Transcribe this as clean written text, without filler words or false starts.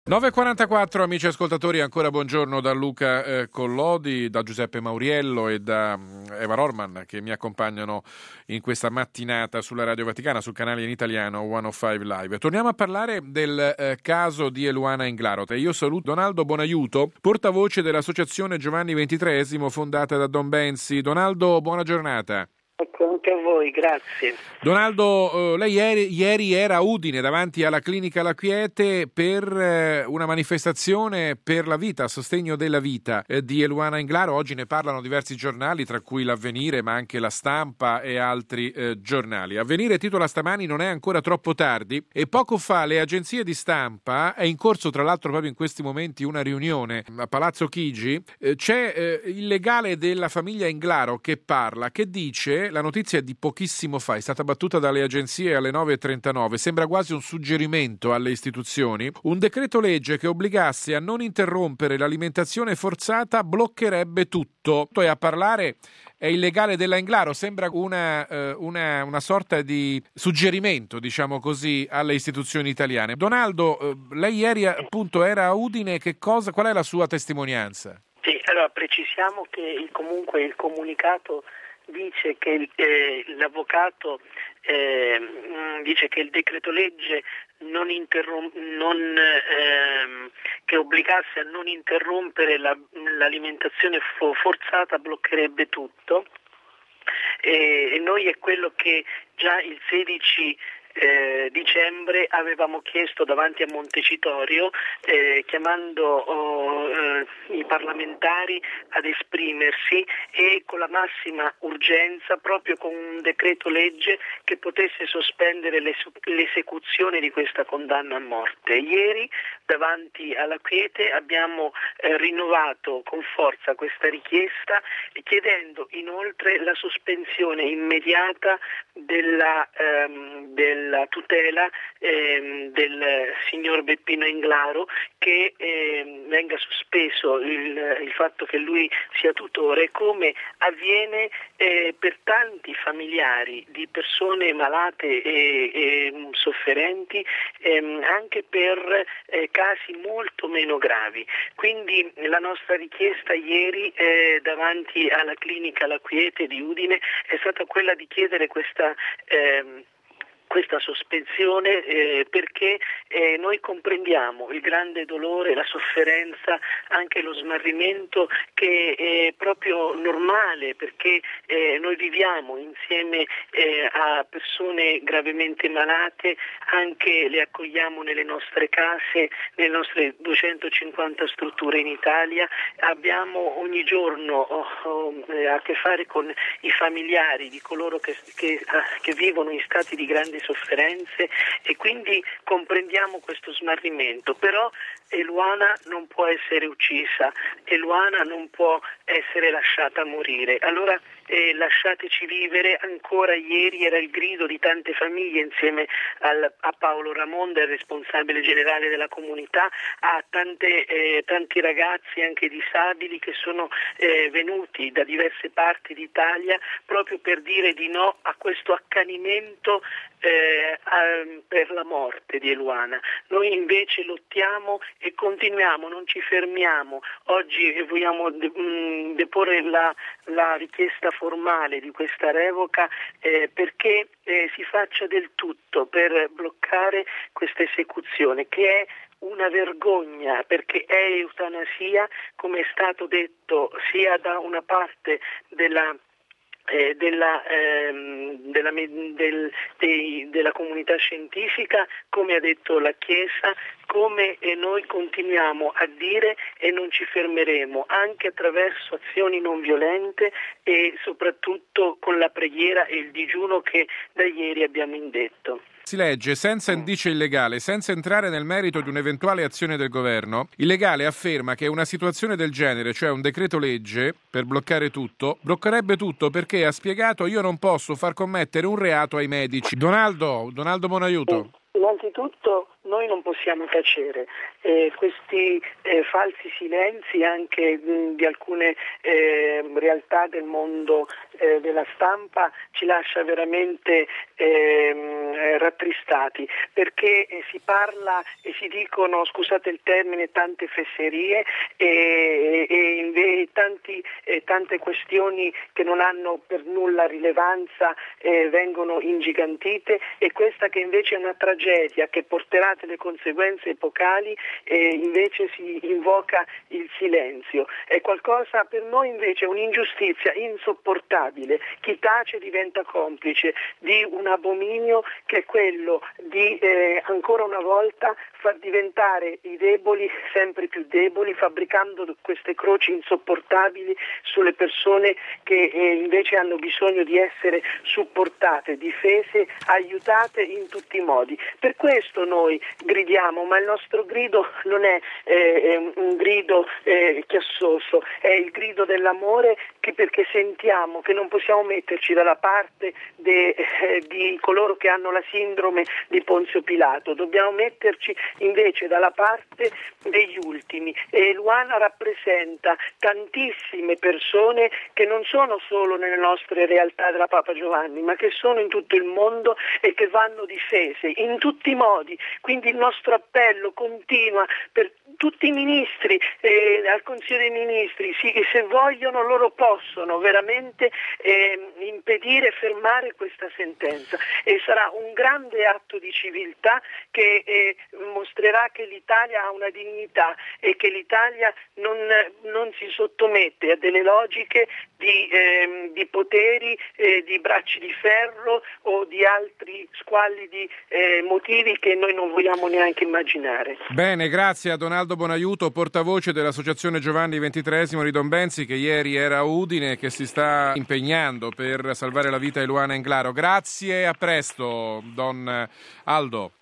9.44 amici ascoltatori, ancora buongiorno da Luca Collodi, da Giuseppe Mauriello e da Eva Rorman che mi accompagnano in questa mattinata sulla Radio Vaticana, sul canale in italiano 105 Live. Torniamo a parlare del caso di Eluana Englaro. Io saluto Donaldo Bonaiuto, portavoce dell'Associazione Giovanni XXIII fondata da Don Bensi. Donaldo, buona giornata. Ecco, anche a voi, grazie. Donaldo, lei ieri era a Udine davanti alla clinica La Quiete per una manifestazione per la vita, a sostegno della vita di Eluana Englaro. Oggi ne parlano diversi giornali, tra cui l'Avvenire, ma anche La Stampa e altri giornali. Avvenire titola stamani: non è ancora troppo tardi, e poco fa le agenzie di stampa, è in corso tra l'altro proprio in questi momenti una riunione a Palazzo Chigi, c'è il legale della famiglia Englaro che parla, che dice: la notizia è di pochissimo fa, è stata battuta dalle agenzie alle 9.39, sembra quasi un suggerimento alle istituzioni. Un decreto legge che obbligasse a non interrompere l'alimentazione forzata bloccherebbe tutto. E a parlare è il legale della Englaro, sembra una sorta di suggerimento, diciamo così, alle istituzioni italiane. Donaldo, lei ieri appunto era a Udine, qual è la sua testimonianza? Sì, allora precisiamo che comunque il comunicato dice che l'avvocato dice che il decreto legge che obbligasse a non interrompere l'alimentazione forzata bloccherebbe tutto, e noi è quello che già il 16 dicembre avevamo chiesto davanti a Montecitorio, chiamando i parlamentari ad esprimersi e con la massima urgenza, proprio con un decreto legge che potesse sospendere l'esecuzione di questa condanna a morte. Ieri davanti alla Quiete abbiamo rinnovato con forza questa richiesta, chiedendo inoltre la sospensione immediata della tutela del signor Beppino Englaro, che venga sospeso il fatto che lui sia tutore, come avviene per tanti familiari di persone malate e sofferenti, anche per casi molto meno gravi. Quindi la nostra richiesta ieri davanti alla clinica La Quiete di Udine è stata quella di chiedere questa sospensione, perché noi comprendiamo il grande dolore, la sofferenza, anche lo smarrimento che è proprio normale, perché noi viviamo insieme a persone gravemente malate, anche le accogliamo nelle nostre case, nelle nostre 250 strutture in Italia, abbiamo ogni giorno a che fare con i familiari di coloro che vivono in stati di grande sofferenze, e quindi comprendiamo questo smarrimento. Però Eluana non può essere uccisa, Eluana non può essere lasciata morire. Allora lasciateci vivere. Ancora ieri era il grido di tante famiglie, insieme a Paolo Ramonda, il responsabile generale della comunità, a tanti ragazzi anche disabili che sono venuti da diverse parti d'Italia proprio per dire di no a questo accanimento per la morte di Eluana. Noi invece lottiamo e continuiamo, non ci fermiamo. Oggi vogliamo deporre la richiesta formale di questa revoca perché si faccia del tutto per bloccare questa esecuzione, che è una vergogna, perché è eutanasia, come è stato detto sia da una parte della comunità scientifica, come ha detto la Chiesa, come noi continuiamo a dire, e non ci fermeremo, anche attraverso azioni non violente e soprattutto con la preghiera e il digiuno che da ieri abbiamo indetto. Si legge, dice il legale, senza entrare nel merito di un'eventuale azione del governo, il legale afferma che una situazione del genere, cioè un decreto legge per bloccare tutto, bloccherebbe tutto, perché ha spiegato: io non posso far commettere un reato ai medici. Donaldo Bonaiuto. Innanzitutto noi non possiamo tacere. Questi falsi silenzi anche di alcune realtà del mondo della stampa ci lascia veramente rattristati, perché si parla e si dicono, scusate il termine, tante fesserie e tante questioni che non hanno per nulla rilevanza vengono ingigantite, e questa che invece è una tragedia che porterà delle conseguenze epocali, invece si invoca il silenzio. È qualcosa per noi invece, un'ingiustizia insopportabile. Chi tace diventa complice di un abominio che è quello di ancora una volta far diventare i deboli sempre più deboli, fabbricando queste croci insopportabili sulle persone che invece hanno bisogno di essere supportate, difese, aiutate in tutti i modi. Per questo noi gridiamo, ma il nostro grido non è un grido chiassoso, è il grido dell'amore, perché sentiamo che non possiamo metterci dalla parte di coloro che hanno la sindrome di Ponzio Pilato, dobbiamo metterci invece dalla parte degli ultimi, e Eluana rappresenta tantissime persone che non sono solo nelle nostre realtà della Papa Giovanni, ma che sono in tutto il mondo e che vanno difese in tutti i modi. Quindi il nostro appello continua per tutti i ministri, al Consiglio dei Ministri, sì, se vogliono loro possono veramente impedire e fermare questa sentenza, e sarà un grande atto di civiltà che mostrerà che l'Italia ha una dignità e che l'Italia non si sottomette a delle logiche di poteri, di bracci di ferro o di altri squallidi motivi che noi non vogliamo neanche immaginare. Bene, grazie a Donaldo Bonaiuto, portavoce dell'Associazione Giovanni XXIII di Don Benzi, che ieri era a Udine e che si sta impegnando per salvare la vita a Eluana Englaro. Grazie, a presto, Don Aldo.